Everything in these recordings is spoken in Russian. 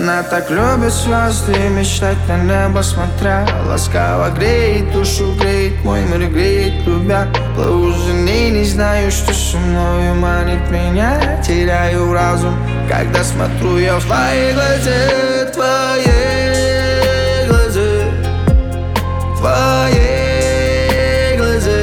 Она так любит звезды и мечтать на небо смотря. Ласково греет душу, греет мой мир, греет любя. Плыву за ней, не знаю, что со мною манит меня. Теряю разум, когда смотрю я в твои глаза, твои глаза, твои глаза,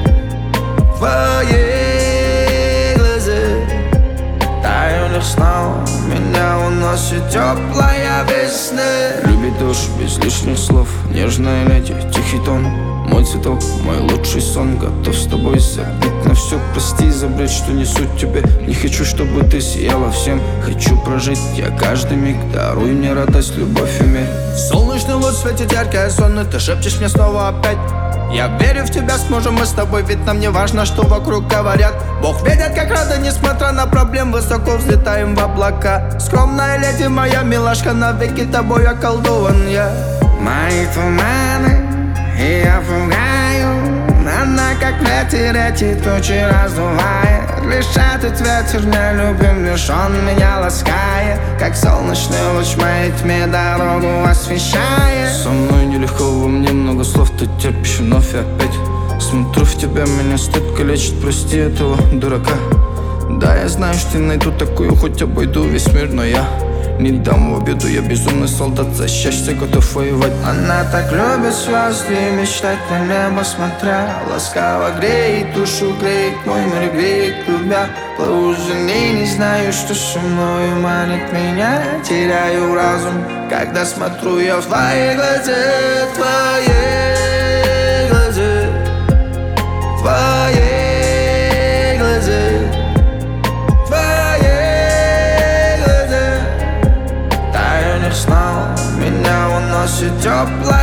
твои глаза. Таю снова, меня уносит теплая весна. Любит душ без лишних слов, нежная леди, тихий тон. Мой цветок, мой лучший сон. Готов с тобой забить на все. Прости за бред, что несу тебе. Не хочу, чтобы ты сияла всем. Хочу прожить я каждый миг. Даруй мне радость, любовь и мир. Солнечный луч светит яркое сонно. Ты шепчешь мне снова опять. Я верю в тебя, сможем мы с тобой. Ведь нам не важно, что вокруг говорят. Бог видит, как рада, несмотря на проблем. Высоко взлетаем в облака. Скромная леди, моя милашка, навеки тобой околдован я. Мои туманы, и я пугаю. Она как ветер, эти тучи раздувает. Лишь этот ветер не любим, лишь он меня ласкает. Как солнечный луч в моей тьме дорогу освещает. Со мной нелегко, во мне много слов. Ты терпишь вновь и опять. Смотрю в тебя, меня стыд калечит. Прости этого дурака. Да, я знаю, что найду такую, хоть обойду весь мир, но я не дам в обиду, я безумный солдат, за счастье готов воевать. Она так любит звезды и мечтать на небо смотря. Ласково греет душу, греет мой мир, греет любя. Плыву за ней, не знаю, что со мною манит меня. Теряю разум, когда смотрю я в твои глаза, твои глаза, твои глаза. Снова меня уносит тепло.